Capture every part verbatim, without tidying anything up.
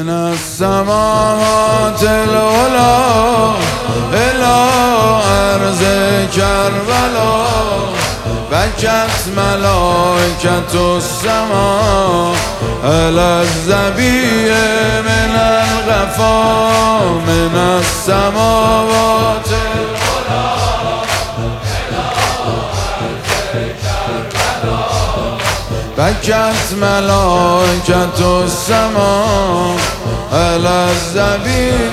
من السماوات العلا الى ارض کربلا بکت ملائکة السما علی الذبیح من الغفا من السماوات العلا الى ارض کربلا بکت ملائکة السما علی الذبیح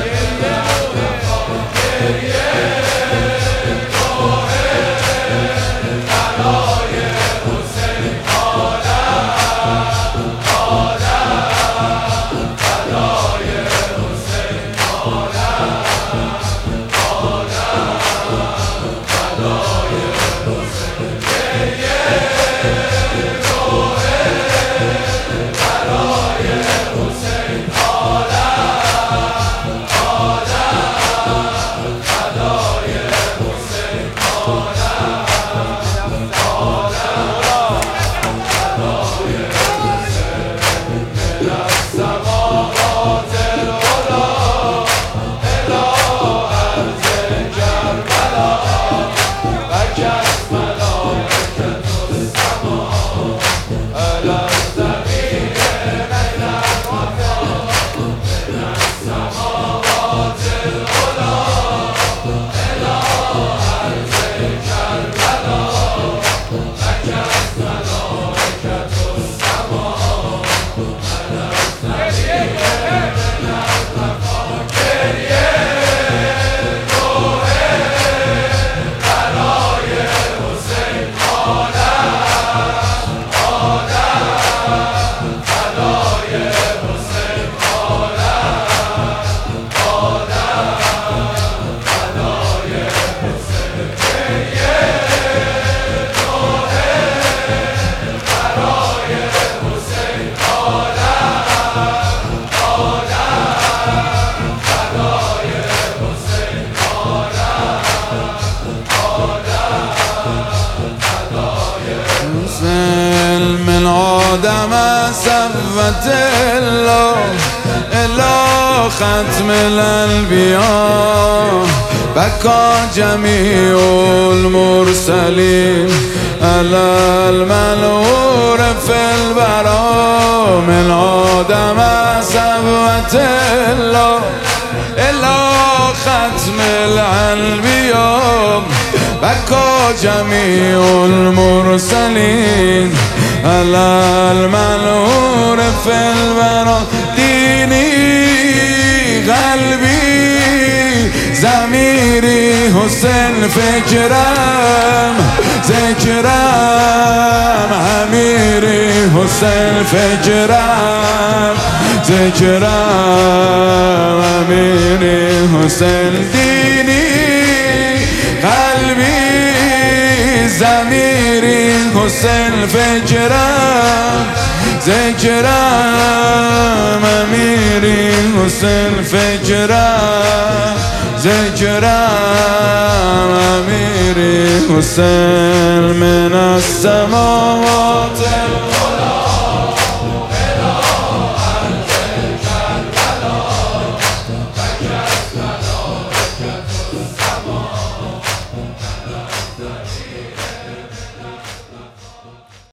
من آدم صفوة الله إلى ختم الأنبياء بكى جميع المرسلين على المنور في البراء من آدم صفوة الله إلى ختم الأنبياء بكى جميع المرسلين على المنور في الورى ديني قلبي ضمیری حسین فکرم ذکرم امیری حسین فکرم ذکرم امیری حسین دینی قلبی ضمیری حسین فکرم ذکرم امیری حسین فکرم ذکرم امیری حسین من السماوات